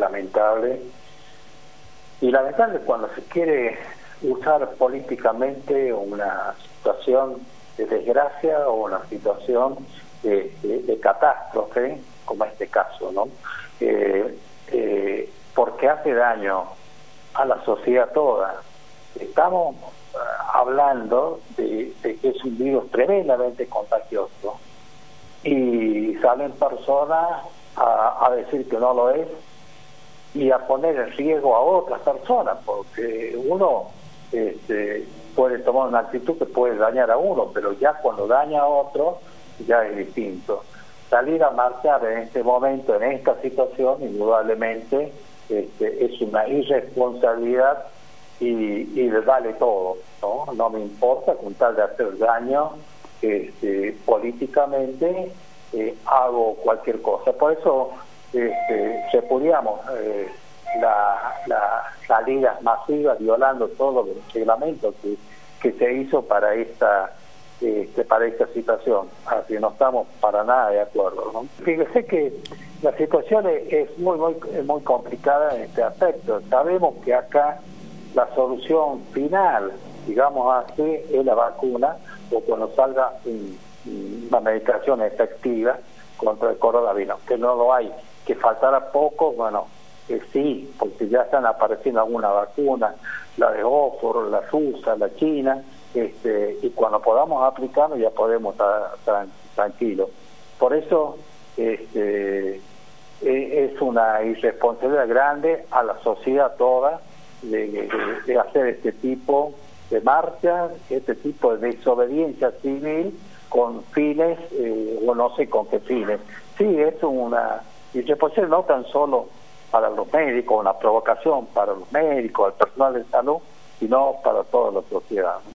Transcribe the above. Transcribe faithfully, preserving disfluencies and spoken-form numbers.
lamentable. Y lamentable cuando se quiere usar políticamente una situación de desgracia o una situación de, de, de catástrofe, como este caso, ¿no? Eh, eh, porque hace daño a la sociedad toda. Estamos uh, hablando de, de que es un virus tremendamente contagioso y salen personas a, a decir que no lo es y a poner en riesgo a otras personas, porque uno este, puede tomar una actitud que puede dañar a uno, pero ya cuando daña a otro ya es distinto. Salir a marchar en este momento, en esta situación, indudablemente este, es una irresponsabilidad y, y le vale todo, ¿no? No me importa, con tal de hacer daño este, políticamente, eh, hago cualquier cosa. Por eso este, repudiamos eh, la, la salidas masivas violando todos los reglamentos que, que se hizo para esta Este, para esta situación, así no estamos para nada de acuerdo, ¿no? Fíjese que la situación es, es muy muy muy complicada en este aspecto. Sabemos que acá la solución final, digamos así, es la vacuna, o cuando salga un, una medicación efectiva contra el coronavirus, que no lo hay, que faltará poco, bueno, eh, sí, porque ya están apareciendo algunas vacunas, la de Oxford, la rusa, la china. Este, y cuando podamos aplicarlo ya podemos estar tran tranquilos. Por eso este, es una irresponsabilidad grande a la sociedad toda de, de, de hacer este tipo de marchas, este tipo de desobediencia civil con fines, eh, o no sé con qué fines. Sí, es una irresponsabilidad no tan solo para los médicos, una provocación para los médicos, el personal de salud, sino para toda la sociedad.